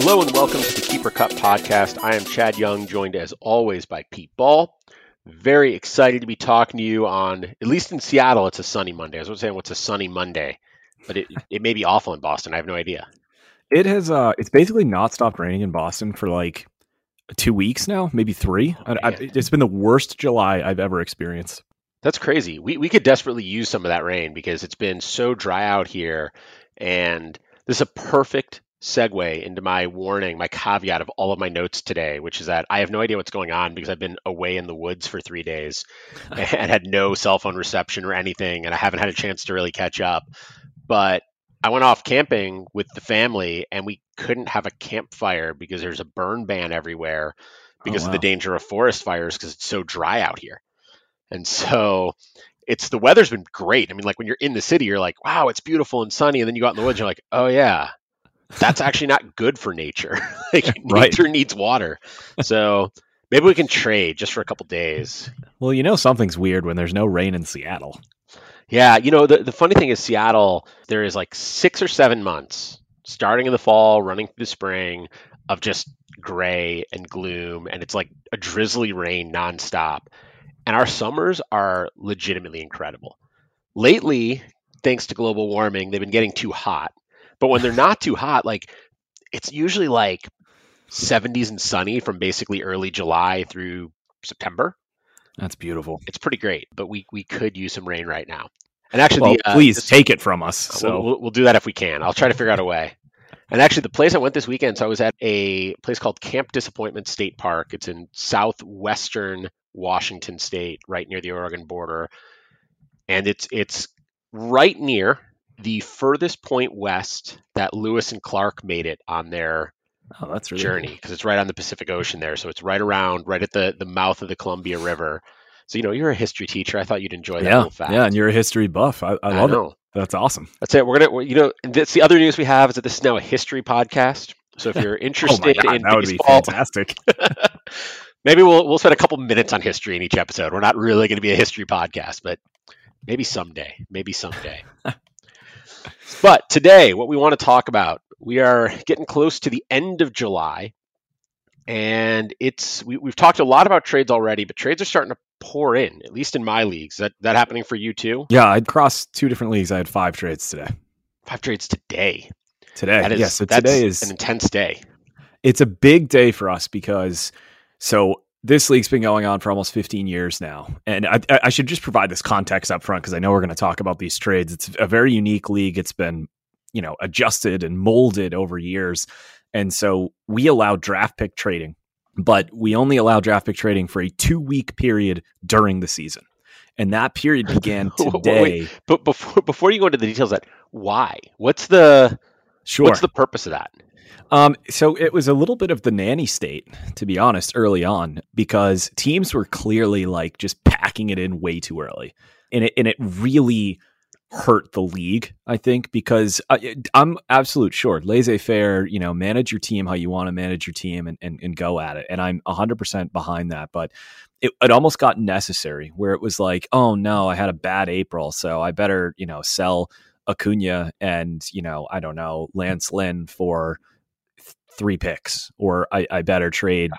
Hello and welcome to the Keeper Cup podcast. I am Chad Young, joined as always by Pete Ball. Very excited to be talking to you on, at least in Seattle, it's a sunny Monday. I was saying what's a sunny Monday, but it may be awful in Boston. I have no idea. It has, it's basically not stopped raining in Boston for like 2 weeks now, maybe 3. It's been the worst July I've ever experienced. That's crazy. We could desperately use some of that rain because it's been so dry out here. And this is a perfect segue into my warning, my caveat of all of my notes today, which is that I have no idea what's going on because I've been away in the woods for 3 days and had no cell phone reception or anything, and I haven't had a chance to really catch up. But I went off camping with the family, and we couldn't have a campfire because there's a burn ban everywhere because of the danger of forest fires because it's so dry out here. And so the weather's been great. I mean, like when you're in the city, you're like, wow, it's beautiful and sunny. And then you go out in the woods, you're like, oh yeah, that's actually not good for nature. Nature needs water. So maybe we can trade just for a couple days. Well, you know, something's weird when there's no rain in Seattle. Yeah. You know, the funny thing is Seattle, there is like 6 or 7 months starting in the fall, running through the spring of just gray and gloom. And it's like a drizzly rain nonstop. And our summers are legitimately incredible. Lately, thanks to global warming, they've been getting too hot. But when they're not too hot, like it's usually like 70s and sunny from basically early July through September. That's beautiful. It's pretty great, but we could use some rain right now. And actually, please take it from us. So we'll do that if we can. I'll try to figure out a way. And actually, the place I went this weekend, so I was at a place called Camp Disappointment State Park. It's in southwestern Washington State, right near the Oregon border. And it's right near the furthest point west that Lewis and Clark made it on their journey, because it's right on the Pacific Ocean there. So it's right at the mouth of the Columbia River. So, you know, you're a history teacher. I thought you'd enjoy that little fact. Yeah, and you're a history buff. I love it. That's awesome. That's it. That's the other news we have is that this is now a history podcast. So if you're interested in that would baseball, be fantastic. Maybe we'll spend a couple minutes on history in each episode. We're not really going to be a history podcast, but maybe someday. But today, what we want to talk about, we are getting close to the end of July, and we've talked a lot about trades already, but trades are starting to pour in, at least in my leagues. Is that happening for you too? Yeah, I'd crossed 2 different leagues. I had 5 trades today. 5 trades today? Today, so today is an intense day. It's a big day for us because this league's been going on for almost 15 years now. And I should just provide this context up front because I know we're going to talk about these trades. It's a very unique league. It's been, adjusted and molded over years. And so we allow draft pick trading, but we only allow draft pick trading for a 2-week period during the season. And that period began today. But before you go into the details of that, why? What's the purpose of that? So it was a little bit of the nanny state, to be honest, early on, because teams were clearly like just packing it in way too early. And it really hurt the league, I think, because I'm absolute sure laissez-faire, manage your team how you want to manage your team and go at it. And I'm 100% behind that. But it almost got necessary where it was like, oh no, I had a bad April, so I better, sell Acuna and, I don't know, Lance Lynn for 3 picks, or I better trade,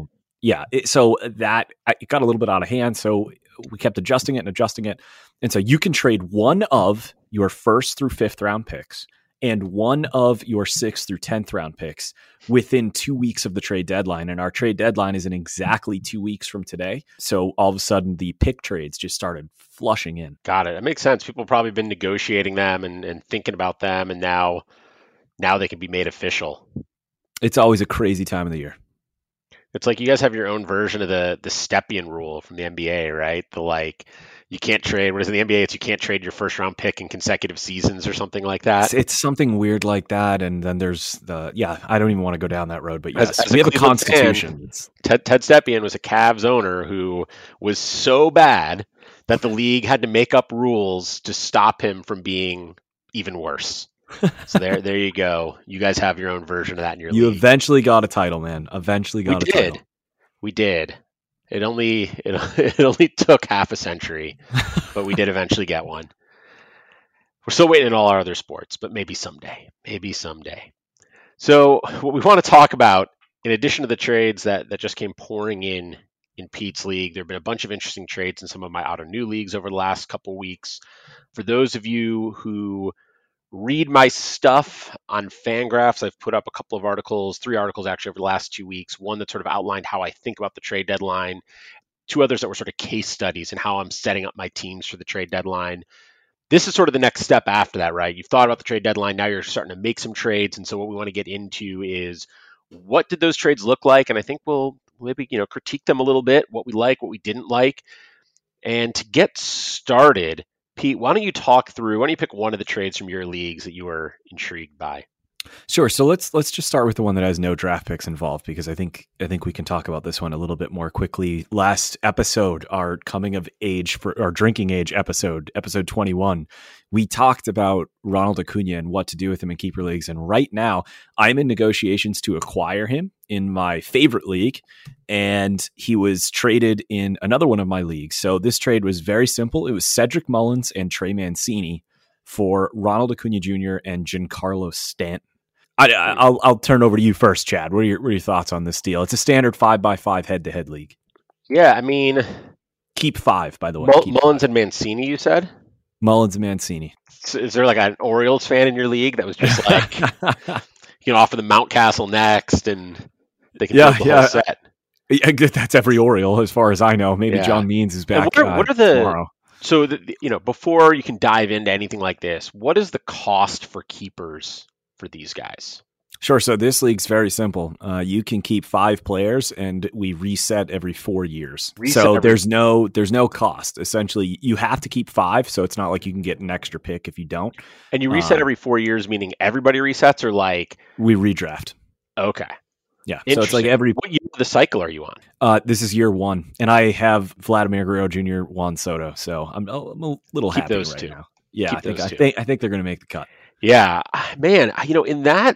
so that it got a little bit out of hand. So we kept adjusting it. And so you can trade one of your 1st through 5th round picks and one of your 6th through 10th round picks within 2 weeks of the trade deadline. And our trade deadline is in exactly 2 weeks from today. So all of a sudden the pick trades just started flushing in. Got it. That makes sense. People have probably been negotiating them and thinking about them. And now they can be made official. It's always a crazy time of the year. It's like you guys have your own version of the Stepien rule from the NBA, right? You can't trade. What is it in the NBA? You can't trade your 1st round pick in consecutive seasons or something like that. It's something weird like that. And then there's I don't even want to go down that road, but yes, we have a constitution. Ted Stepien was a Cavs owner who was so bad that the league had to make up rules to stop him from being even worse. So there you go. You guys have your own version of that in your league. You eventually got a title, man. Title. We did. It only took half a century, but we did eventually get one. We're still waiting in all our other sports, but maybe someday. So what we want to talk about, in addition to the trades that just came pouring in Pete's league, there have been a bunch of interesting trades in some of my auto new leagues over the last couple weeks. For those of you who read my stuff on Fangraphs, I've put up a couple of articles, 3 articles actually over the last 2 weeks. One that sort of outlined how I think about the trade deadline, 2 others that were sort of case studies and how I'm setting up my teams for the trade deadline. This is sort of the next step after that, right? You've thought about the trade deadline. Now you're starting to make some trades. And so what we want to get into is, what did those trades look like? And I think we'll maybe, critique them a little bit, what we like, what we didn't like. And to get started, Pete, why don't you pick one of the trades from your leagues that you were intrigued by? Sure. So let's just start with the one that has no draft picks involved, because I think we can talk about this one a little bit more quickly. Last episode, our coming of age for our drinking age episode 21, we talked about Ronald Acuna and what to do with him in keeper leagues. And right now, I'm in negotiations to acquire him in my favorite league, and he was traded in another one of my leagues. So this trade was very simple. It was Cedric Mullins and Trey Mancini for Ronald Acuna Jr. and Giancarlo Stanton. I'll turn over to you first, Chad. What are your thoughts on this deal? It's a standard 5x5 head-to-head league. Yeah, I mean, keep 5, by the way. Mullins and Mancini, you said? Mullins and Mancini. So is there like an Orioles fan in your league that was just like, off of the Mountcastle next, and they can build the whole set? Yeah, that's every Oriole, as far as I know. Maybe John Means is back. What are the tomorrow. So before you can dive into anything like this, what is the cost for keepers for these guys? Sure. So this league's very simple. You can keep 5 players, and we reset every 4 years. There's no cost. Essentially, you have to keep 5, so it's not like you can get an extra pick if you don't. And you reset every 4 years, meaning everybody resets, or like we redraft. Okay. Yeah. So it's like every. What year of the cycle are you on? This is year 1, and I have Vladimir Guerrero Jr., Juan Soto, so I'm a little keep happy those right 2. now. Yeah, keep I think they're going to make the cut. Yeah, man. In that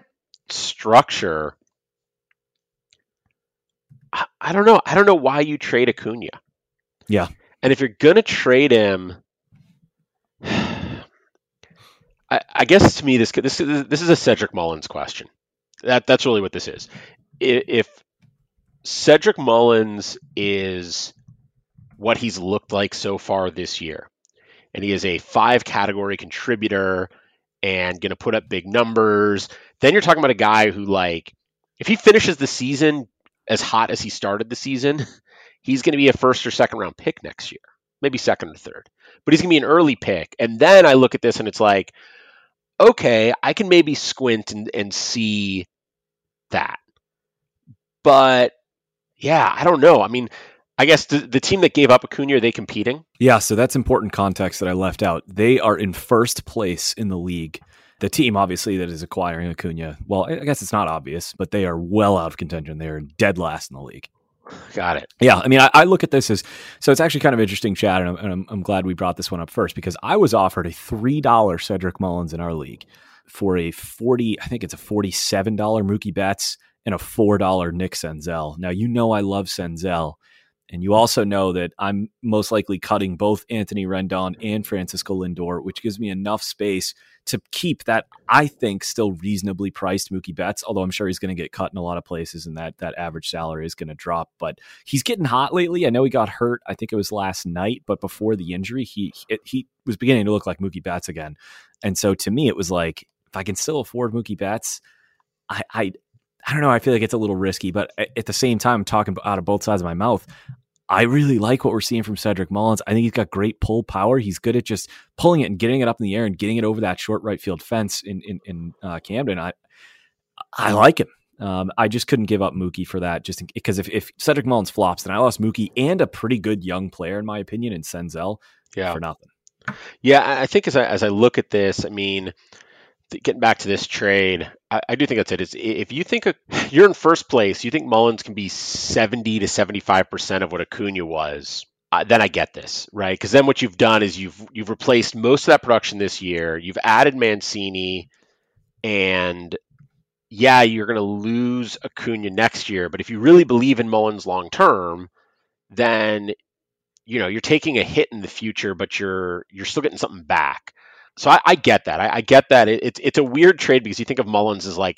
structure, I don't know. I don't know why you trade Acuna. Yeah, and if you're gonna trade him, I guess to me this is a Cedric Mullins question. That's really what this is. If Cedric Mullins is what he's looked like so far this year, and he is a 5 category contributor and going to put up big numbers, then you're talking about a guy who, like, if he finishes the season as hot as he started the season, he's going to be a first or second round pick next year, maybe second or third, but he's going to be an early pick. And then I look at this and it's like, okay, I can maybe squint and see that. But yeah, I don't know. I mean, I guess the team that gave up Acuna, are they competing? Yeah, so that's important context that I left out. They are in first place in the league. The team, obviously, that is acquiring Acuna, well, I guess it's not obvious, but they are well out of contention. They are dead last in the league. Got it. Yeah, I mean, I look at this as, so it's actually kind of interesting, Chad, and I'm glad we brought this one up first, because I was offered a $3 Cedric Mullins in our league for a $47 Mookie Betts and a $4 Nick Senzel. Now, I love Senzel. And you also know that I'm most likely cutting both Anthony Rendon and Francisco Lindor, which gives me enough space to keep that, I think, still reasonably priced Mookie Betts, although I'm sure he's going to get cut in a lot of places and that average salary is going to drop. But he's getting hot lately. I know he got hurt, I think it was last night, but before the injury, he was beginning to look like Mookie Betts again. And so to me, it was like, if I can still afford Mookie Betts, I don't know. I feel like it's a little risky, but at the same time, I'm talking out of both sides of my mouth. I really like what we're seeing from Cedric Mullins. I think he's got great pull power. He's good at just pulling it and getting it up in the air and getting it over that short right field fence in Camden. I like him. I just couldn't give up Mookie for that, just because if Cedric Mullins flops, then I lost Mookie and a pretty good young player, in my opinion, in Senzel for nothing. Yeah, I think as I look at this, I mean, getting back to this trade, I do think that's it. If you think you're in first place, you think Mullins can be 70 to 75% of what Acuna was, then I get this, right? Because then what you've done is you've replaced most of that production this year. You've added Mancini, and yeah, you're going to lose Acuna next year. But if you really believe in Mullins long term, then you're taking a hit in the future, but you're still getting something back. So I get that. I get that. It's a weird trade because you think of Mullins as like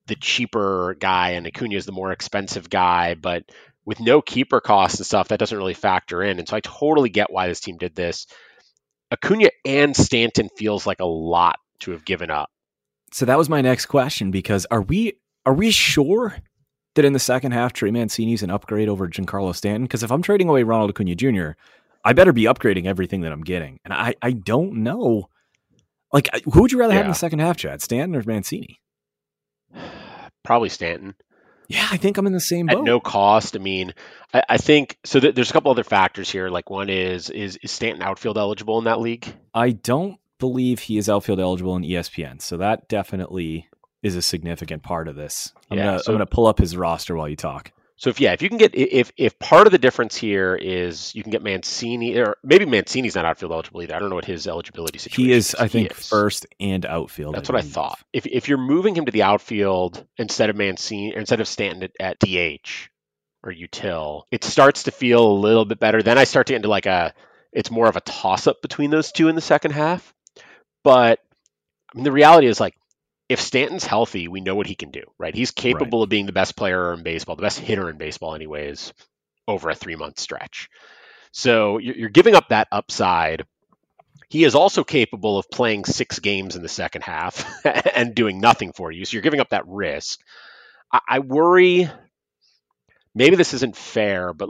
the cheaper guy and Acuna is the more expensive guy, but with no keeper costs and stuff, that doesn't really factor in. And so I totally get why this team did this. Acuna and Stanton feels like a lot to have given up. So that was my next question, because are we sure that in the second half Trey Mancini's an upgrade over Giancarlo Stanton? Because if I'm trading away Ronald Acuna Jr., I better be upgrading everything that I'm getting. And I don't know. Like, who would you rather have in the second half, Chad? Stanton or Mancini? Probably Stanton. Yeah, I think I'm in the same boat. At no cost. I mean, I think so. There's a couple other factors here. Like, one is Stanton outfield eligible in that league? I don't believe he is outfield eligible in ESPN, so that definitely is a significant part of this. I'm gonna pull up his roster while you talk. So if you can get, if part of the difference here is you can get Mancini, or maybe Mancini's not outfield eligible either. I don't know what his eligibility situation is. He is, I think, first and outfield. That's what I thought. If you're moving him to the outfield instead of Stanton at DH or util, it starts to feel a little bit better. Then I start to get into it's more of a toss up between those two in the second half. But I mean, the reality is, like, if Stanton's healthy, we know what he can do, right? He's capable of being the best player in baseball, the best hitter in baseball anyways, over a 3-month stretch. So you're giving up that upside. He is also capable of playing 6 games in the second half and doing nothing for you. So you're giving up that risk. I worry, maybe this isn't fair, but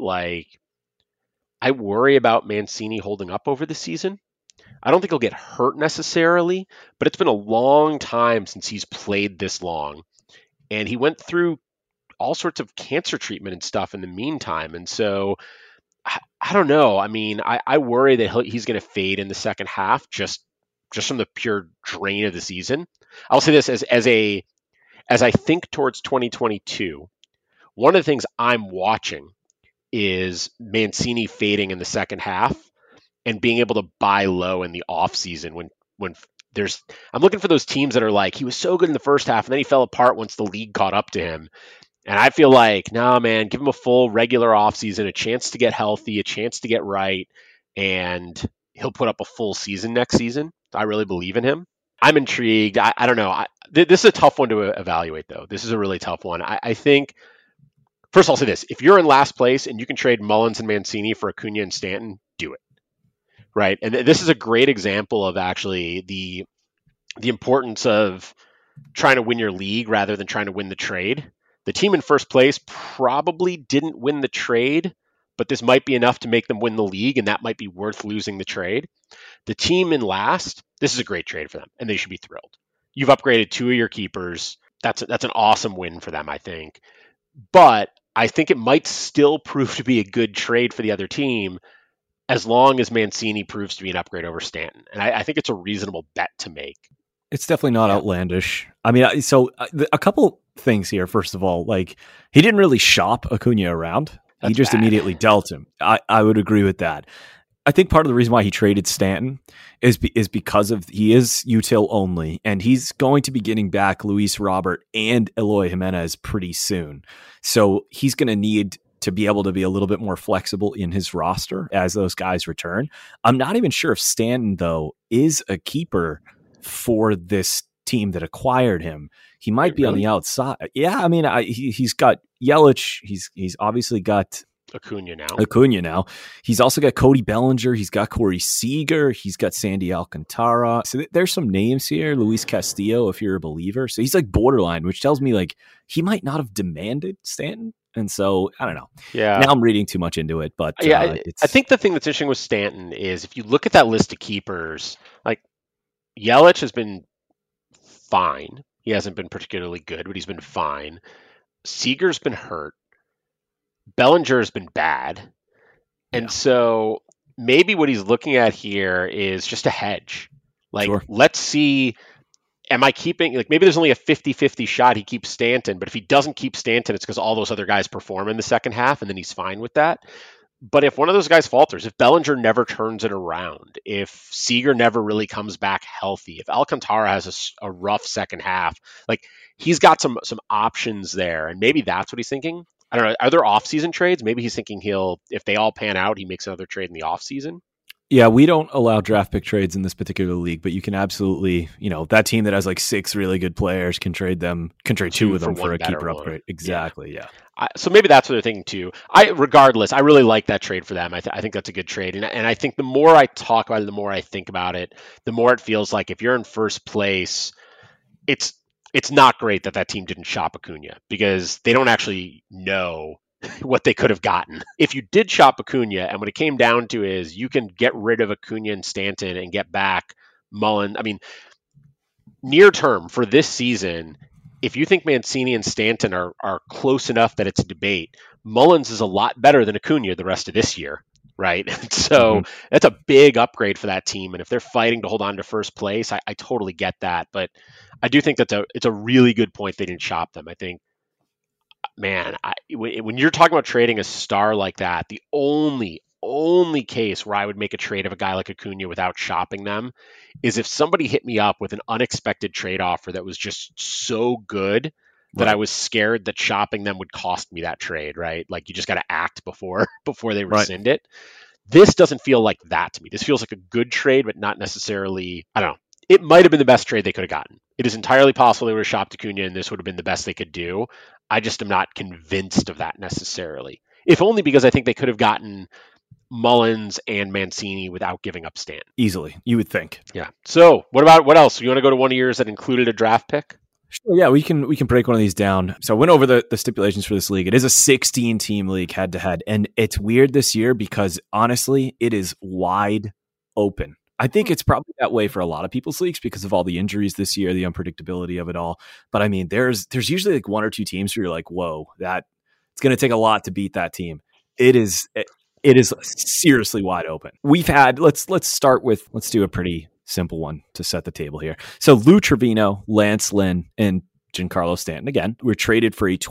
I worry about Mancini holding up over the season. I don't think he'll get hurt necessarily, but it's been a long time since he's played this long. And he went through all sorts of cancer treatment and stuff in the meantime. And so I don't know. I mean, I worry that he's going to fade in the second half just from the pure drain of the season. I'll say this as I think towards 2022, one of the things I'm watching is Mancini fading in the second half and being able to buy low in the off season when I'm looking for those teams that are like, he was so good in the first half and then he fell apart once the league caught up to him. And I feel like, nah, man, give him a full regular off season, a chance to get healthy, a chance to get right, and he'll put up a full season next season. I really believe in him. I'm intrigued. I don't know. This is a tough one to evaluate, though. This is a really tough one. I think, first I'll say this. If you're in last place and you can trade Mullins and Mancini for Acuna and Stanton, do it. Right. And this is a great example of actually the importance of trying to win your league rather than trying to win the trade. The team in first place probably didn't win the trade, but this might be enough to make them win the league, and that might be worth losing the trade. The team in last, this is a great trade for them, and they should be thrilled. You've upgraded 2 of your keepers. That's an awesome win for them, I think. But I think it might still prove to be a good trade for the other team, as long as Mancini proves to be an upgrade over Stanton. And I think it's a reasonable bet to make. It's definitely not outlandish. I mean, so a couple things here. First of all, like, he didn't really shop Acuna around. He just immediately dealt him. I would agree with that. I think part of the reason why he traded Stanton is because of he is util only, and he's going to be getting back Luis Robert and Eloy Jimenez pretty soon. So he's going to need to be able to be a little bit more flexible in his roster as those guys return. I'm not even sure if Stanton, though, is a keeper for this team that acquired him. He might be on the outside. Yeah, I mean, he's got Yelich. He's obviously got Acuna now. He's also got Cody Bellinger. He's got Corey Seager. He's got Sandy Alcantara. So there's some names here. Luis Castillo, if you're a believer. So he's like borderline, which tells me like he might not have demanded Stanton. And so, I don't know. Yeah. Now I'm reading too much into it. But I think the thing that's interesting with Stanton is if you look at that list of keepers, like Yelich has been fine. He hasn't been particularly good, but he's been fine. Seager's been hurt. Bellinger's been bad. And so maybe what he's looking at here is just a hedge. Like, let's see, am I keeping, like, maybe there's only a 50-50 shot he keeps Stanton, but if he doesn't keep Stanton, it's because all those other guys perform in the second half, and then he's fine with that. But if one of those guys falters, if Bellinger never turns it around, if Seager never really comes back healthy, if Alcantara has a rough second half, like, he's got some options there, and maybe that's what he's thinking. I don't know. Are there off-season trades? Maybe he's thinking if they all pan out, he makes another trade in the off-season. Yeah, we don't allow draft pick trades in this particular league, but you can absolutely, that team that has like 6 really good players can trade 2 Two of for them for one a better keeper one. upgrade. Yeah. Exactly. Yeah. So maybe that's what they're thinking too. Regardless, I really like that trade for them. I think that's a good trade, and I think the more I talk about it, the more I think about it, the more it feels like if you're in first place, it's it's not great that that team didn't shop Acuna because they don't actually know what they could have gotten. If you did shop Acuna, and what it came down to is you can get rid of Acuna and Stanton and get back Mullen. I mean, near term for this season, if you think Mancini and Stanton are close enough that it's a debate, Mullins is a lot better than Acuna the rest of this year, right? So Hmm. that's a big upgrade for that team. And if they're fighting to hold on to first place, I totally get that. But I do think it's a really good point they didn't shop them. I think, man, when you're talking about trading a star like that, the only case where I would make a trade of a guy like Acuna without shopping them is if somebody hit me up with an unexpected trade offer that was just so good that I Right. was scared that shopping them would cost me that trade, right? Like you just got to act before before they Right. rescind it. This doesn't feel like that to me. This feels like a good trade, but not necessarily. I don't know. It might have been the best trade they could have gotten. It is entirely possible they would have shopped Acuna, and this would have been the best they could do. I just am not convinced of that necessarily. If only because I think they could have gotten Mullins and Mancini without giving up Stanton. Easily, you would think. Yeah. So what else? You want to go to one of yours that included a draft pick? Sure, yeah, we can break one of these down. So I went over the stipulations for this league. It is a 16 team league head to head, and it's weird this year because honestly, it is wide open. I think it's probably that way for a lot of people's leagues because of all the injuries this year, the unpredictability of it all. But I mean, there's usually like one or two teams where you're like, whoa, that it's going to take a lot to beat that team. It is seriously wide open. We've had let's do a pretty simple one to set the table here. So Lou Trevino, Lance Lynn, and Giancarlo Stanton again were traded for a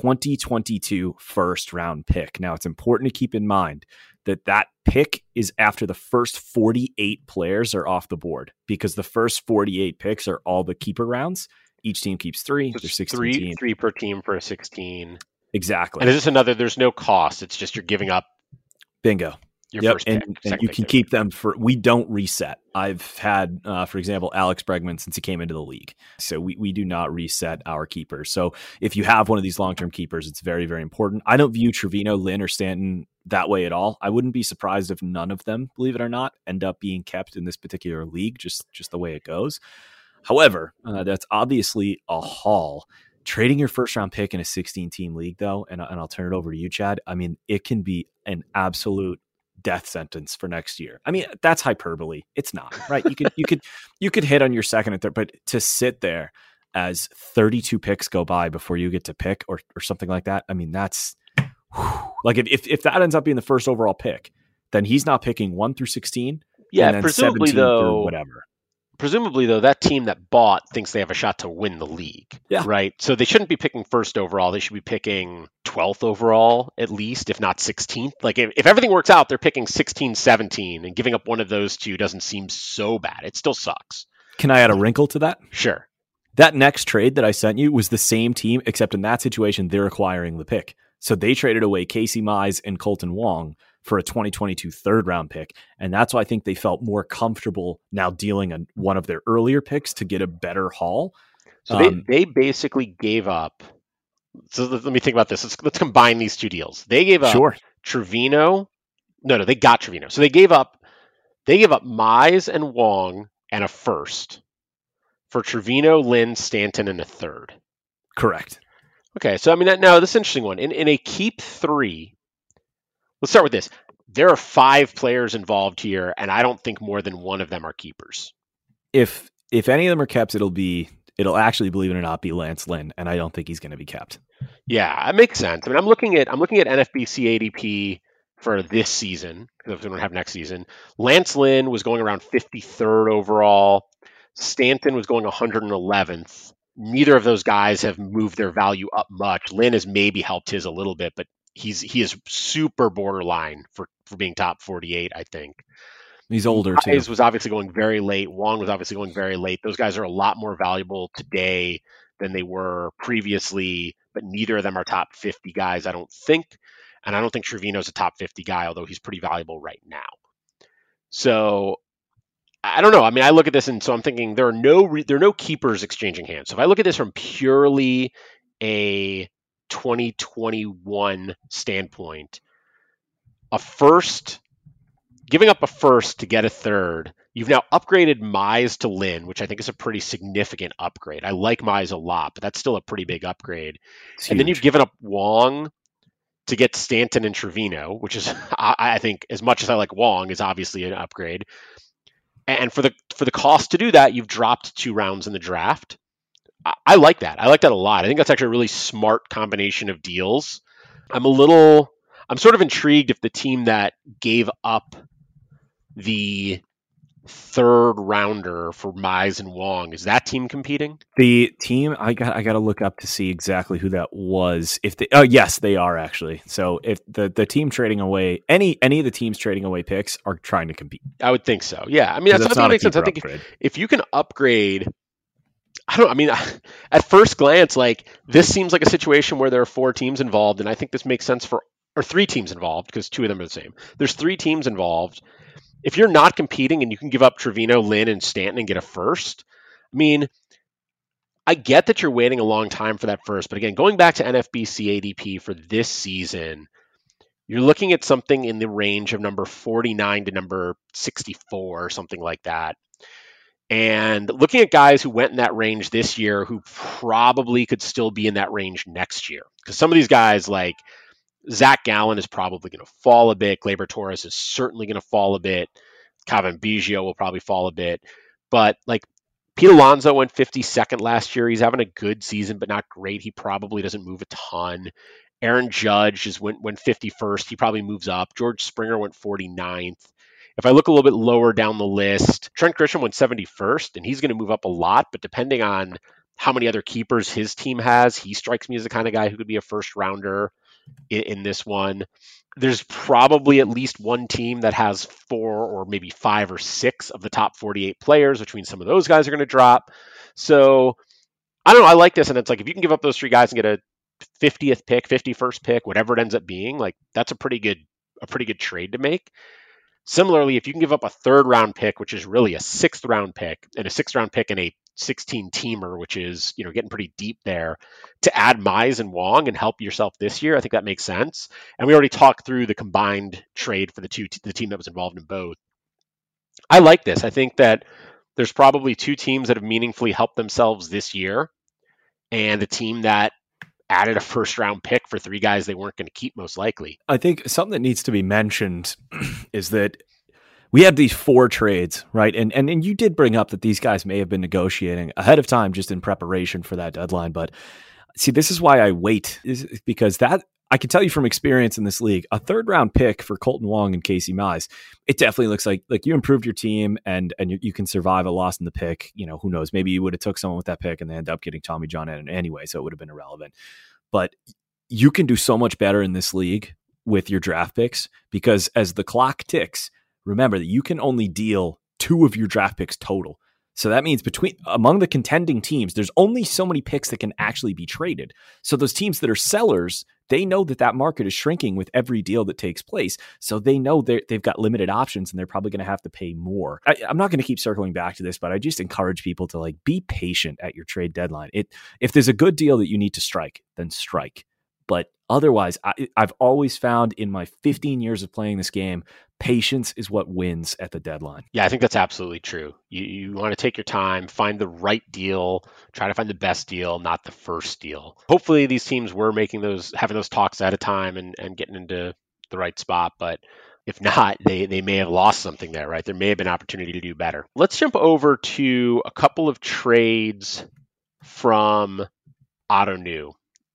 2022 first round pick. Now it's important to keep in mind that pick is after the first 48 players are off the board because the first 48 picks are all the keeper rounds. Each team keeps 3. So There's it's 16 three teams. three per team for a 16. Exactly. And is this another? There's no cost. It's just you're giving up Bingo. your Yep, first pick. and you can keep them for. We don't reset. I've had, for example, Alex Bregman since he came into the league, so we do not reset our keepers. So if you have one of these long term keepers, it's very very important. I don't view Trevino, Lynn, or Stanton that way at all. I wouldn't be surprised if none of them, believe it or not, end up being kept in this particular league. Just the way it goes. However, that's obviously a haul. Trading your first round pick in a 16 team league, though, and I'll turn it over to you, Chad. I mean, it can be an absolute death sentence for next year. I mean, that's hyperbole. It's not, right? You could hit on your second and third, but to sit there as 32 picks go by before you get to pick or something like that. I mean, that's like if that ends up being the first overall pick, then he's not picking 1 through 16 Yeah, and then 17 through whatever. presumably though, that team that bought thinks they have a shot to win the league. Yeah. Right. So they shouldn't be picking first overall. They should be picking 12th overall, at least, if not 16th. Like if everything works out, they're picking 16, 17, and giving up one of those two doesn't seem so bad. It still sucks. Can I add a wrinkle to that? Sure. That next trade that I sent you was the same team, except in that situation, they're acquiring the pick. So they traded away Casey Mize and Colton Wong for a 2022 third round pick. And that's why I think they felt more comfortable now dealing one of their earlier picks to get a better haul. So they basically gave up. So let me think about this. Let's combine these two deals. They gave up Trevino. No, they got Trevino. So they gave up Mize and Wong and a first for Trevino, Lynn, Stanton, and a third. Correct. Okay, so I mean, now this is an interesting one. In a keep 3, let's start with this. There are 5 players involved here, and I don't think more than one of them are keepers. If any of them are kept, it'll actually, believe it or not, be Lance Lynn, and I don't think he's going to be kept. Yeah, it makes sense. I mean, I'm looking at NFBC ADP for this season because we don't have next season. Lance Lynn was going around 53rd overall. Stanton was going 111th. Neither of those guys have moved their value up much. Lynn has maybe helped his a little bit, but he is super borderline for being top 48, I think. He's older too. Was obviously going very late. Wong was obviously going very late. Those guys are a lot more valuable today than they were previously, but neither of them are top 50 guys, I don't think. And I don't think Trevino's a top 50 guy, although he's pretty valuable right now. So I don't know. I mean, I look at this and so I'm thinking there are no keepers exchanging hands. So if I look at this from purely a 2021 standpoint, a first, giving up a first to get a third, you've now upgraded Mize to Lynn, which I think is a pretty significant upgrade. I like Mize a lot, but that's still a pretty big upgrade. And then you've given up Wong to get Stanton and Trevino, which is, I think, as much as I like Wong, is obviously an upgrade. And for the cost to do that, you've dropped 2 rounds in the draft. I like that. I like that a lot. I think that's actually a really smart combination of deals. I'm sort of intrigued if the team that gave up the third rounder for Mize and Wong, is that team competing? The team, I got to look up to see exactly who that was. Yes, they are actually. So if the team trading away any of the teams trading away picks are trying to compete, I would think so. Yeah, I mean that makes sense. I think if you can upgrade, at first glance, like this seems like a situation where there are 4 teams involved, and I think this makes sense or 3 teams involved because 2 of them are the same. There's 3 teams involved. If you're not competing and you can give up Trevino, Lynn, and Stanton and get a first, I mean, I get that you're waiting a long time for that first, but again, going back to NFBC ADP for this season, you're looking at something in the range of number 49 to number 64 or something like that. And looking at guys who went in that range this year who probably could still be in that range next year. Because some of these guys like Zach Gallen is probably going to fall a bit. Gleyber Torres is certainly going to fall a bit. Cavan Biggio will probably fall a bit. But like Pete Alonso went 52nd last year. He's having a good season, but not great. He probably doesn't move a ton. Aaron Judge went 51st. He probably moves up. George Springer went 49th. If I look a little bit lower down the list, Trent Grisham went 71st, and he's going to move up a lot. But depending on how many other keepers his team has, he strikes me as the kind of guy who could be a first rounder in this one. There's probably at least one team that has 4 or maybe 5 or 6 of the top 48 players, which means some of those guys are going to drop. So I don't know. I like this. And it's like, if you can give up those 3 guys and get a 50th pick, 51st pick, whatever it ends up being, like that's a pretty good trade to make. Similarly, if you can give up a 3rd round pick, which is really a 6th round pick, and a 6th round pick and a 16 teamer, which is, getting pretty deep there, to add Mize and Wong and help yourself this year, I think that makes sense. And we already talked through the combined trade for the team that was involved in both. I like this. I think that there's probably 2 teams that have meaningfully helped themselves this year, and the team that added a 1st round pick for 3 guys they weren't going to keep most likely. I think something that needs to be mentioned is that we had these 4 trades, right? And you did bring up that these guys may have been negotiating ahead of time just in preparation for that deadline. But see, this is why I wait, is because that I can tell you from experience in this league, a 3rd round pick for Colton Wong and Casey Mize, it definitely looks like you improved your team and you can survive a loss in the pick. Who knows? Maybe you would have took someone with that pick and they end up getting Tommy John anyway, so it would have been irrelevant. But you can do so much better in this league with your draft picks because as the clock ticks, remember that you can only deal 2 of your draft picks total. So that means among the contending teams, there's only so many picks that can actually be traded. So those teams that are sellers, they know that market is shrinking with every deal that takes place. So they know they've got limited options and they're probably going to have to pay more. I'm not going to keep circling back to this, but I just encourage people to be patient at your trade deadline. If there's a good deal that you need to strike, then strike. But otherwise, I've always found in my 15 years of playing this game, patience is what wins at the deadline. Yeah, I think that's absolutely true. You want to take your time, find the right deal, try to find the best deal, not the first deal. Hopefully these teams were having those talks at a time and getting into the right spot. But if not, they may have lost something there, right? There may have been opportunity to do better. Let's jump over to a couple of trades from Ottoneu.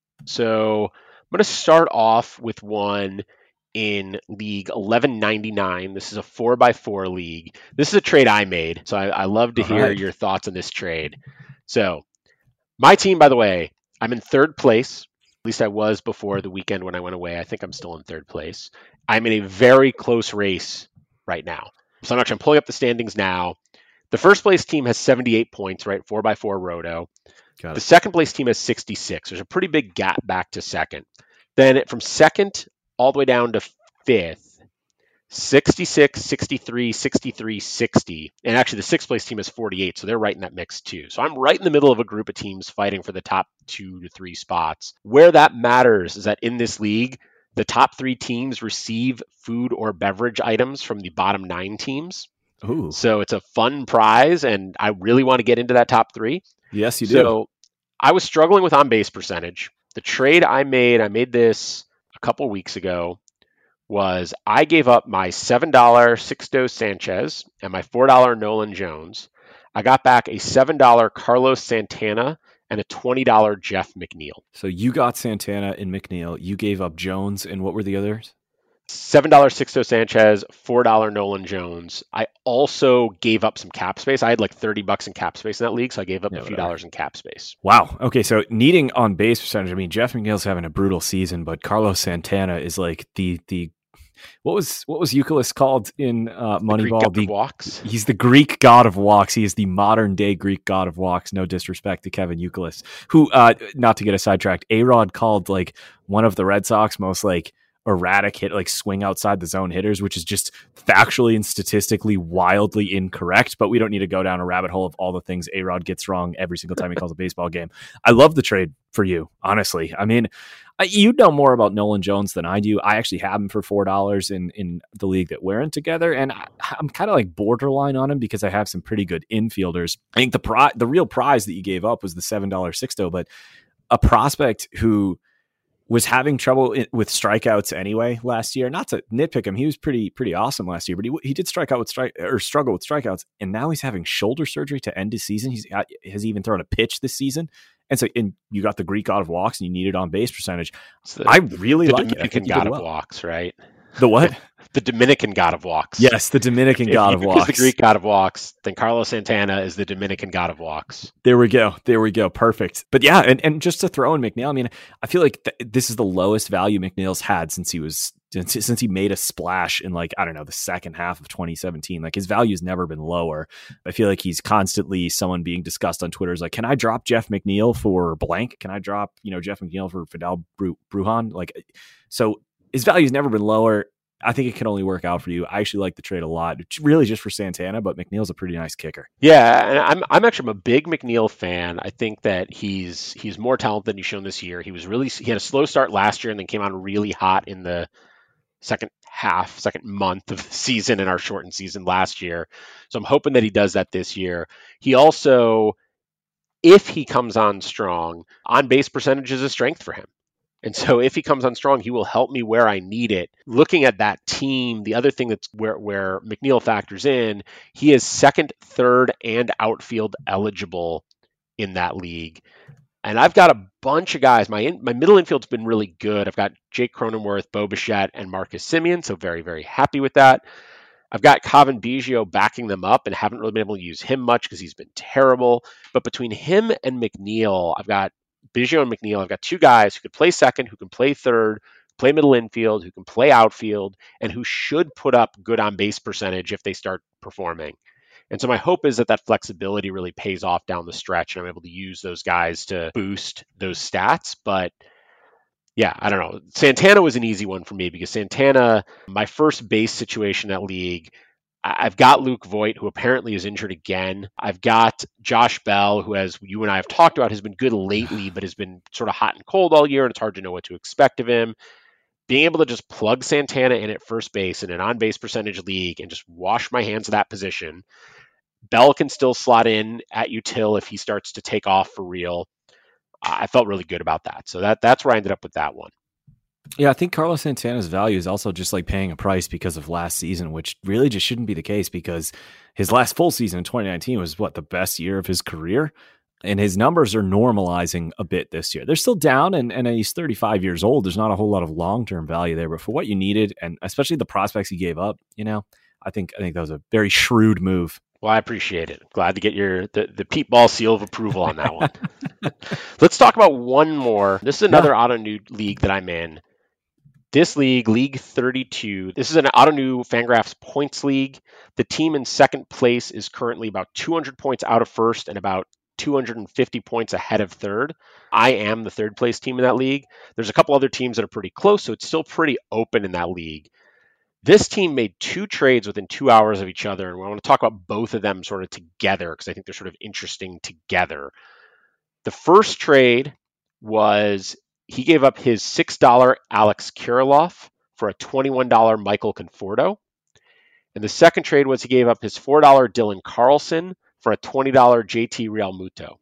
So I'm going to start off with one in League 1199. This is a 4x4 league. This is a trade I made, so I love to hear your thoughts on this trade. So my team, by the way, I'm in 3rd place. At least I was before the weekend when I went away. I think I'm still in 3rd place. I'm in a very close race right now. So I'm pulling up the standings now. The 1st place team has 78 points, right? 4x4 Roto. The 2nd place team has 66. There's a pretty big gap back to 2nd. Then from 2nd all the way down to 5th, 66, 63, 63, 60. And actually, the sixth place team is 48, so they're right in that mix too. So I'm right in the middle of a group of teams fighting for the top 2 to 3 spots. Where that matters is that in this league, the top 3 teams receive food or beverage items from the bottom 9 teams. Ooh. So it's a fun prize, and I really want to get into that top 3. Yes, you do. So I was struggling with on-base percentage. The trade I made this a couple weeks ago, was I gave up my $7 Sixto Sanchez and my $4 Nolan Jones. I got back a $7 Carlos Santana and a $20 Jeff McNeil. So you got Santana and McNeil. You gave up Jones, and what were the others? $7 Sixto Sanchez, $4 Nolan Jones. I also gave up some cap space. I had like $30 in cap space in that league, so I gave up a few dollars in cap space. Wow. Okay, so needing on base percentage. I mean, Jeff McNeil's having a brutal season, but Carlos Santana is like the what was Youkilis called in Moneyball? The Greek god of walks. He's the Greek god of walks. He is the modern day Greek god of walks. No disrespect to Kevin Youkilis, who, not to get us sidetracked, A-Rod called like one of the Red Sox most like erratic hit, like swing outside the zone hitters, which is just factually and statistically wildly incorrect. But we don't need to go down a rabbit hole of all the things A-Rod gets wrong every single time he calls a baseball game. I love the trade for you, honestly. I mean, you know more about Nolan Jones than I do. I actually have him for $4 in the league that we're in together, and I'm kind of like borderline on him because I have some pretty good infielders. I think the real prize that you gave up was the $7 Sixto, but a prospect who was having trouble with strikeouts anyway last year. Not to nitpick him, he was pretty awesome last year, but he did struggle with strikeouts, and now he's having shoulder surgery to end his season. Has even thrown a pitch this season. And you got the Greek god of walks, and you needed on base percentage. I really like the Dominican god of walks, right? The what? The Dominican god of walks. Yes, the Dominican god of walks. If the Greek god of walks, then Carlos Santana is the Dominican god of walks. There we go. Perfect. But yeah, and just to throw in McNeil, I mean, I feel like this is the lowest value McNeil's had since he made a splash in, like, I don't know, the second half of 2017. Like, his value's never been lower. I feel like he's constantly someone being discussed on Twitter is like, can I drop Jeff McNeil for blank? Can I drop, Jeff McNeil for Fidel Brujan? Like, so his value's never been lower. I think it can only work out for you. I actually like the trade a lot. It's really just for Santana, but McNeil's a pretty nice kicker. Yeah, and I'm a big McNeil fan. I think that he's more talented than he's shown this year. He had a slow start last year and then came on really hot in the second month of the season in our shortened season last year. So I'm hoping that he does that this year. He also, if he comes on strong, on base percentage is a strength for him. And so if he comes on strong, he will help me where I need it. Looking at that team, the other thing that's where McNeil factors in, he is second, third, and outfield eligible in that league. And I've got a bunch of guys. My middle infield's been really good. I've got Jake Cronenworth, Bo Bichette, and Marcus Semien, so very, very happy with that. I've got Cavan Biggio backing them up and haven't really been able to use him much because he's been terrible. But between him and McNeil, I've got Biggio and McNeil. I've got two guys who could play second, who can play third, play middle infield, who can play outfield, and who should put up good on base percentage if they start performing. And so my hope is that flexibility really pays off down the stretch, and I'm able to use those guys to boost those stats. But yeah, I don't know. Santana was an easy one for me because Santana, my first base situation in that league, I've got Luke Voigt, who apparently is injured again. I've got Josh Bell, who, as you and I have talked about, has been good lately, but has been sort of hot and cold all year, and it's hard to know what to expect of him. Being able to just plug Santana in at first base in an on-base percentage league and just wash my hands of that position. Bell can still slot in at util if he starts to take off for real. I felt really good about that. So that's where I ended up with that one. Yeah, I think Carlos Santana's value is also just like paying a price because of last season, which really just shouldn't be the case because his last full season in 2019 was the best year of his career. And his numbers are normalizing a bit this year. They're still down, and he's 35 years old. There's not a whole lot of long-term value there, but for what you needed, and especially the prospects he gave up, I think that was a very shrewd move. Well, I appreciate it. Glad to get the Pete Ball seal of approval on that one. Let's talk about one more. This is another Auto-New league that I'm in. This league, League 32, this is an Auto-New Fangraphs points league. The team in second place is currently about 200 points out of first and about 250 points ahead of third. I am the third place team in that league. There's a couple other teams that are pretty close, so it's still pretty open in that league. This team made two trades within 2 hours of each other, and I want to talk about both of them sort of together because I think they're sort of interesting together. The first trade was he gave up his $6 Alex Kirilloff for a $21 Michael Conforto. And the second trade was he gave up his $4 Dylan Carlson for a $20 JT Realmuto.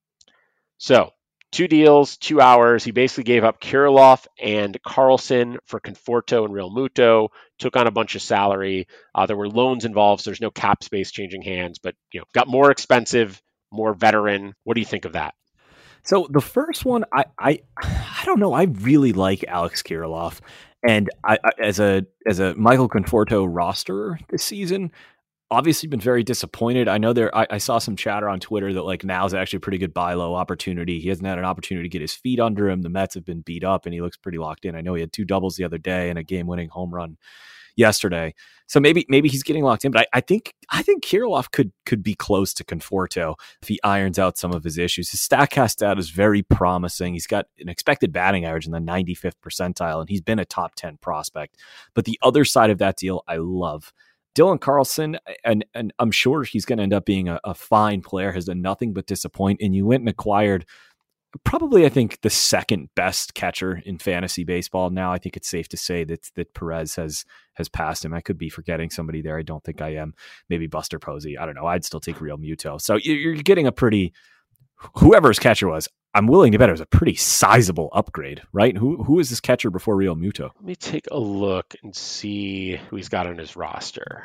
So 2 deals, 2 hours. He basically gave up Kirilloff and Carlson for Conforto and Realmuto, took on a bunch of salary. There were loans involved, so there's no cap space changing hands, but got more expensive, more veteran. What do you think of that? So the first one, I don't know. I really like Alex Kirilloff, and I as a Michael Conforto roster this season, obviously been very disappointed. I know I saw some chatter on Twitter that like now is actually a pretty good buy low opportunity. He hasn't had an opportunity to get his feet under him. The Mets have been beat up, and he looks pretty locked in. I know he had 2 doubles the other day and a game-winning home run yesterday. So maybe he's getting locked in, but I think Kirilloff could be close to Conforto if he irons out some of his issues. His StatCast stat is very promising. He's got an expected batting average in the 95th percentile, and he's been a top 10 prospect. But the other side of that deal, I love. Dylan Carlson, and I'm sure he's going to end up being a fine player, has done nothing but disappoint. And you went and acquired probably, I think, the second best catcher in fantasy baseball. Now, I think it's safe to say that Perez has passed him. I could be forgetting somebody there. I don't think I am. Maybe Buster Posey. I don't know. I'd still take Realmuto. So you're getting a pretty, whoever his catcher was, I'm willing to bet it was a pretty sizable upgrade, right? Who is this catcher before Realmuto? Let me take a look and see who he's got on his roster.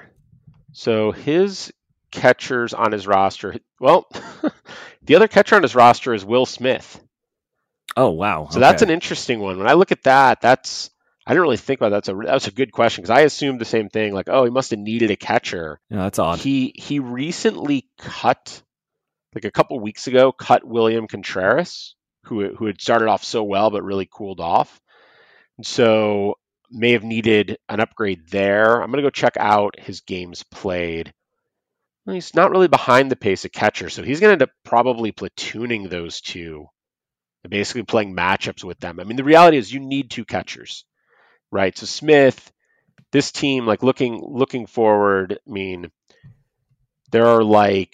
So his catchers on his roster, well, the other catcher on his roster is Will Smith. Oh, wow. So that's an interesting one. When I look at that, I didn't really think about that. That's a good question because I assumed the same thing. Like, oh, he must have needed a catcher. Yeah, that's odd. He recently cut, like a couple weeks ago, William Contreras, who had started off so well but really cooled off. And so may have needed an upgrade there. I'm going to go check out his games played. Well, he's not really behind the pace of catcher, so he's going to end up probably platooning those two, basically playing matchups with them. I mean, the reality is you need 2 catchers, right? So Smith, this team, like looking forward, I mean, there are like,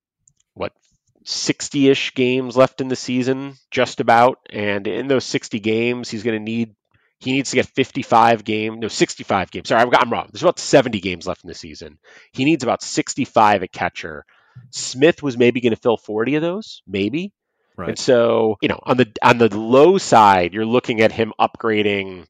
60-ish games left in the season, just about. And in those 60 games, he needs to get 65 games. Sorry, I'm wrong. There's about 70 games left in the season. He needs about 65 at catcher. Smith was maybe going to fill 40 of those, maybe. Right. And so, on the low side, you're looking at him upgrading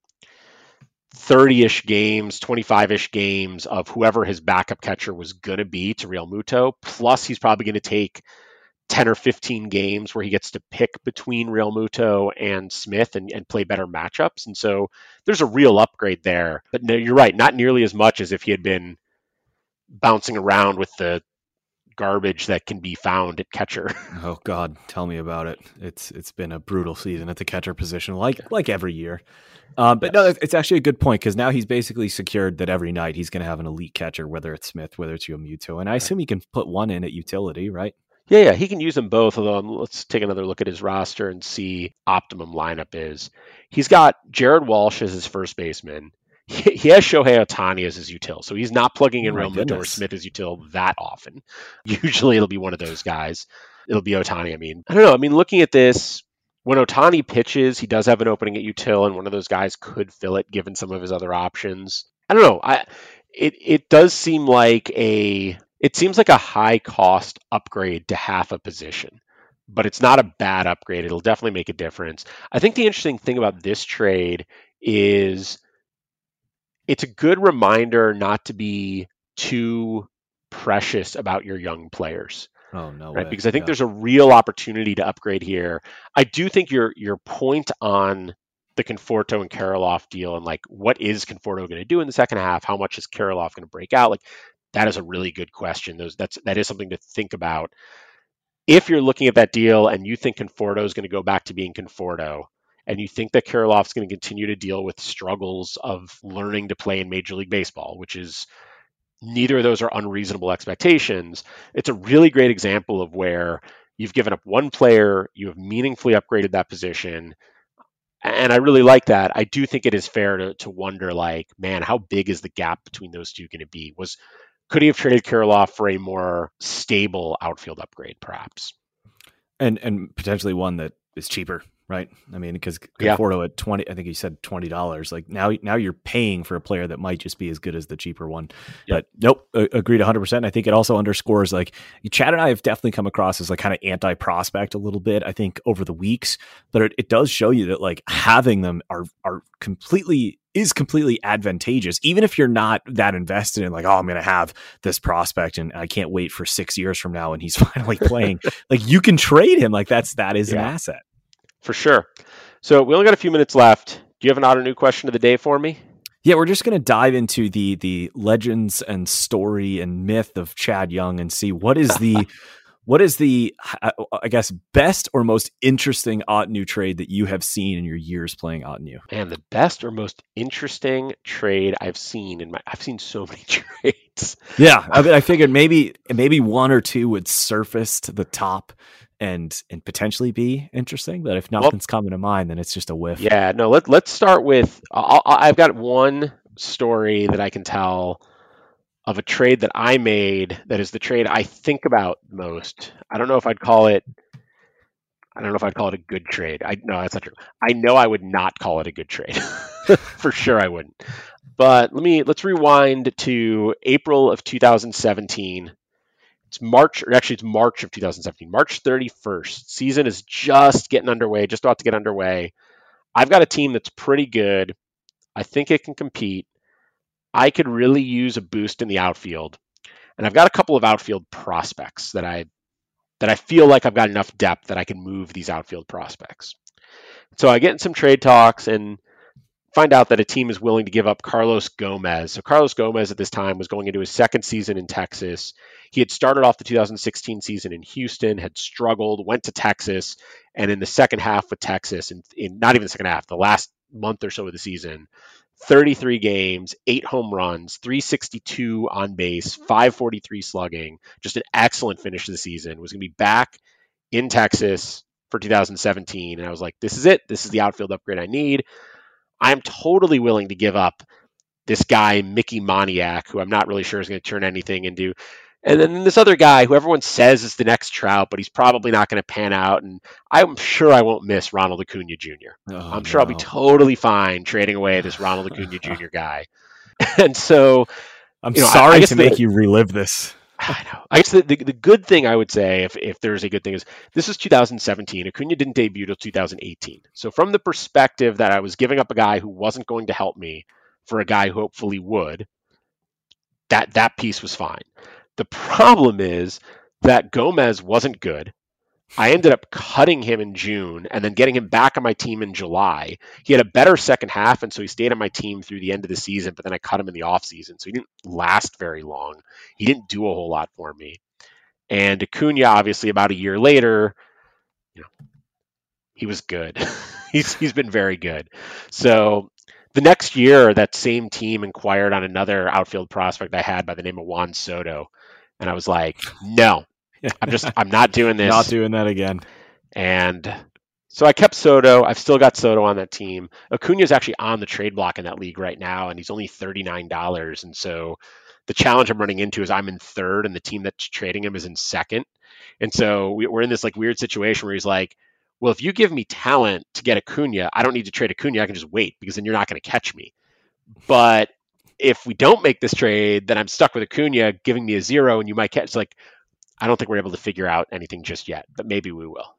30-ish games, 25-ish games of whoever his backup catcher was going to be to Realmuto. Plus, he's probably going to take 10 or 15 games where he gets to pick between Realmuto and Smith and play better matchups. And so there's a real upgrade there. But no, you're right, not nearly as much as if he had been bouncing around with the garbage that can be found at catcher. Oh God, tell me about it. It's been a brutal season at the catcher position, like every year. But yes. No, it's actually a good point because now he's basically secured that every night he's going to have an elite catcher, whether it's Smith, whether it's Realmuto. And I assume he can put one in at utility, right? Yeah, he can use them both, although let's take another look at his roster and see optimum lineup is. He's got Jared Walsh as his first baseman. He has Shohei Ohtani as his util, so he's not plugging in Realmuto or Smith as util that often. Usually it'll be one of those guys. It'll be Ohtani, I don't know. Looking at this, when Ohtani pitches, he does have an opening at util, and one of those guys could fill it given some of his other options. I don't know. It does seem like It seems like a high cost upgrade to half a position, but it's not a bad upgrade. It'll definitely make a difference. I think the interesting thing about this trade is it's a good reminder not to be too precious about your young players. Oh, no right? Way. Because I think there's a real opportunity to upgrade here. I do think your point on the Conforto and Kirilloff deal and like what is Conforto going to do in the second half? How much is Kirilloff going to break out? Like that is a really good question. That is something to think about. If you're looking at that deal and you think Conforto is going to go back to being Conforto, and you think that Kirilloff's going to continue to deal with struggles of learning to play in Major League Baseball, which is neither of those are unreasonable expectations, it's a really great example of where you've given up one player, you have meaningfully upgraded that position, And I really like that. I do think it is fair to wonder, like, man, how big is the gap between those two going to be? Could he have traded Kirilloff for a more stable outfield upgrade, perhaps? And potentially one that is cheaper, right? I mean, because Conforto at 20, I think he said $20. Like now you're paying for a player that might just be as good as the cheaper one. Yep. But nope, agreed 100%. I think it also underscores, like, Chad and I have definitely come across as like kind of anti-prospect a little bit, I think, over the weeks, but it does show you that like having them are completely advantageous, even if you're not that invested in, like, oh, I'm going to have this prospect and I can't wait for 6 years from now and he's finally playing. Like, you can trade him. Like that is an asset. For sure. So we only got a few minutes left. Do you have an auto new question of the day for me? Yeah, we're just going to dive into the legends and story and myth of Chad Young and see what is the I guess, best or most interesting Ottoneu trade that you have seen in your years playing Ottoneu? Man, the best or most interesting trade I've seen I've seen so many trades. Yeah, I mean, I figured maybe one or two would surface to the top and potentially be interesting, but if nothing's coming to mind, then it's just a whiff. Yeah, no. Let's start with. I've got one story that I can tell of a trade that I made that is the trade I think about most. I don't know if I'd call it a good trade. No, that's not true. I know I would not call it a good trade. For sure I wouldn't. But let's rewind to April of 2017. It's March of 2017. March 31st. Season is just getting underway, just about to get underway. I've got a team that's pretty good. I think it can compete. I could really use a boost in the outfield. And I've got a couple of outfield prospects that I feel like I've got enough depth that I can move these outfield prospects. So I get in some trade talks and find out that a team is willing to give up Carlos Gomez. So Carlos Gomez at this time was going into his second season in Texas. He had started off the 2016 season in Houston, had struggled, went to Texas, and in the second half with Texas, in not even the second half, the last month or so of the season, 33 games, 8 home runs, 362 on base, 543 slugging, just an excellent finish to the season. Was going to be back in Texas for 2017. And I was like, this is it. This is the outfield upgrade I need. I'm totally willing to give up this guy, Mickey Moniak, who I'm not really sure is going to turn anything into. And then this other guy who everyone says is the next Trout, but he's probably not going to pan out. And I'm sure I won't miss Ronald Acuna Jr. I'm sure I'll be totally fine trading away this Ronald Acuna Jr. guy. And so I'm sorry to make you relive this. I know. I guess the good thing I would say, if there's a good thing, is this is 2017. Acuna didn't debut till 2018. So from the perspective that I was giving up a guy who wasn't going to help me for a guy who hopefully would, that piece was fine. The problem is that Gomez wasn't good. I ended up cutting him in June and then getting him back on my team in July. He had a better second half, and so he stayed on my team through the end of the season, but then I cut him in the offseason, so he didn't last very long. He didn't do a whole lot for me. And Acuna, obviously, about a year later, he was good. He's been very good. So the next year, that same team inquired on another outfield prospect I had by the name of Juan Soto. And I was like, no, I'm not doing this. Not doing that again. And so I kept Soto. I've still got Soto on that team. Acuna is actually on the trade block in that league right now, and he's only $39. And so the challenge I'm running into is I'm in third, and the team that's trading him is in second. And so we're in this like weird situation where he's like, well, if you give me talent to get Acuna, I don't need to trade Acuna. I can just wait because then you're not going to catch me. But if we don't make this trade, then I'm stuck with Acuna giving me a 0 and you might catch. Like, I don't think we're able to figure out anything just yet, but maybe we will.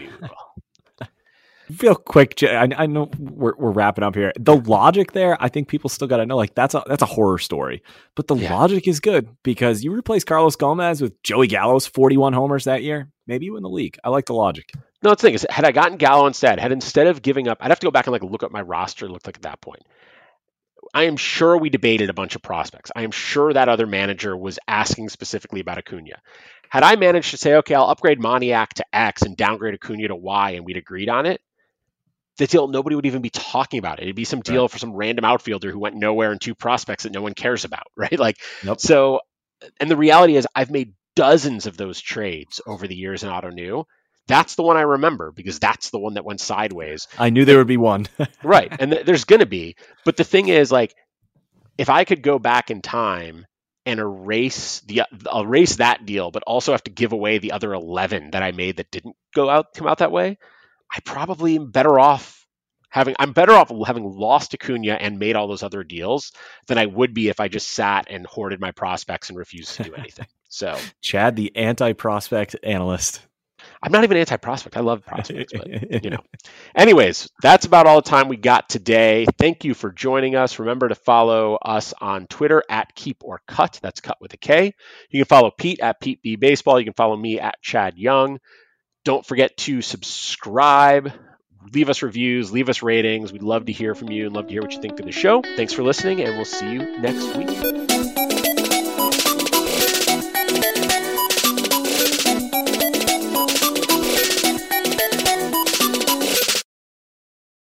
Real quick, I know we're wrapping up here. The logic there, I think people still got to know, like, that's a horror story, but the logic is good because you replace Carlos Gomez with Joey Gallo's 41 homers that year. Maybe you win the league. I like the logic. No, the thing is, had I gotten Gallo instead of giving up, I'd have to go back and like look at my roster looked like at that point. I am sure we debated a bunch of prospects. I am sure that other manager was asking specifically about Acuna. Had I managed to say, okay, I'll upgrade Moniak to X and downgrade Acuna to Y, and we'd agreed on it, the deal, nobody would even be talking about it. It'd be some deal for some random outfielder who went nowhere and 2 prospects that no one cares about, right? Like, So, and the reality is I've made dozens of those trades over the years in Ottoneu. That's the one I remember because that's the one that went sideways. I knew there would be one. Right. And there's going to be. But the thing is, like, if I could go back in time and erase that deal, but also have to give away the other 11 that I made that didn't come out that way, I probably am better off having lost Acuna and made all those other deals than I would be if I just sat and hoarded my prospects and refused to do anything. So Chad, the anti-prospect analyst. I'm not even anti-prospect. I love prospects, but Anyways, that's about all the time we got today. Thank you for joining us. Remember to follow us on Twitter at Keep or Cut. That's cut with a K. You can follow Pete at Pete B Baseball. You can follow me at Chad Young. Don't forget to subscribe, leave us reviews, leave us ratings. We'd love to hear from you and love to hear what you think of the show. Thanks for listening, and we'll see you next week.